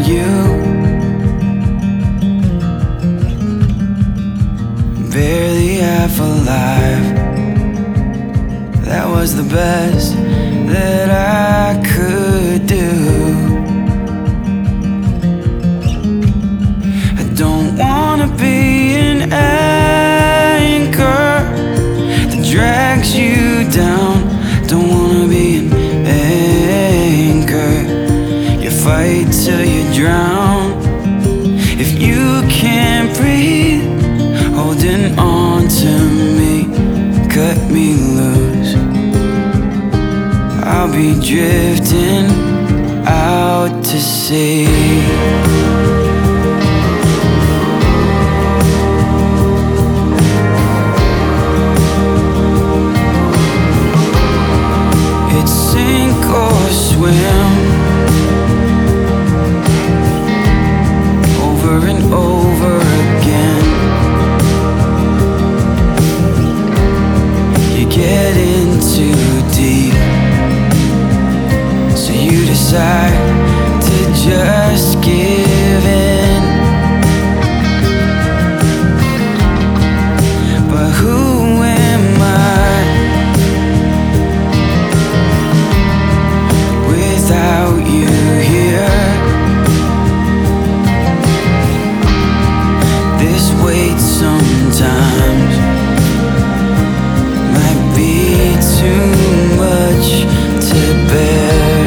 you. Barely half alive. That was the best that I could do. I don't wanna be an anchor that drags you down. Don't wanna be an anchor you fight till you drown. If you can't breathe holding on to me, cut me loose. I'll be drifting out to sea. It's sink or swim, over and over again. You get in too deep, so you decide to just give in. But who am I without you here? This weight sometimes might be too much to bear.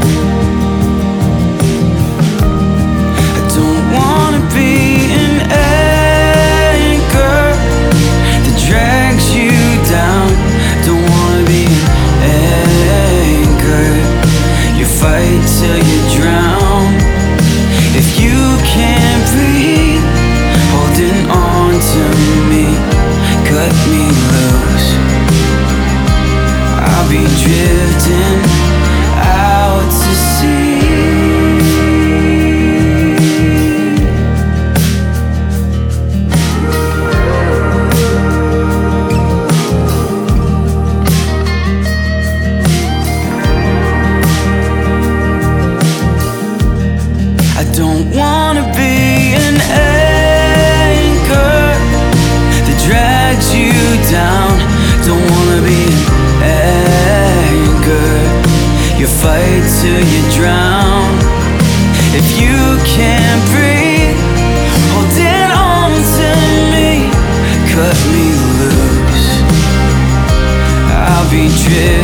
I don't wanna be an anchor that drags you down. Don't wanna be an anchor you fight till you drown. If you can't breathe holding on to me, cut me loose. I'll be drifting out to sea. I don't wanna be an anchor that drags you down. Don't wanna be an anchor you fight till you drown. If you can't breathe holding on to me, cut me loose. I'll be driven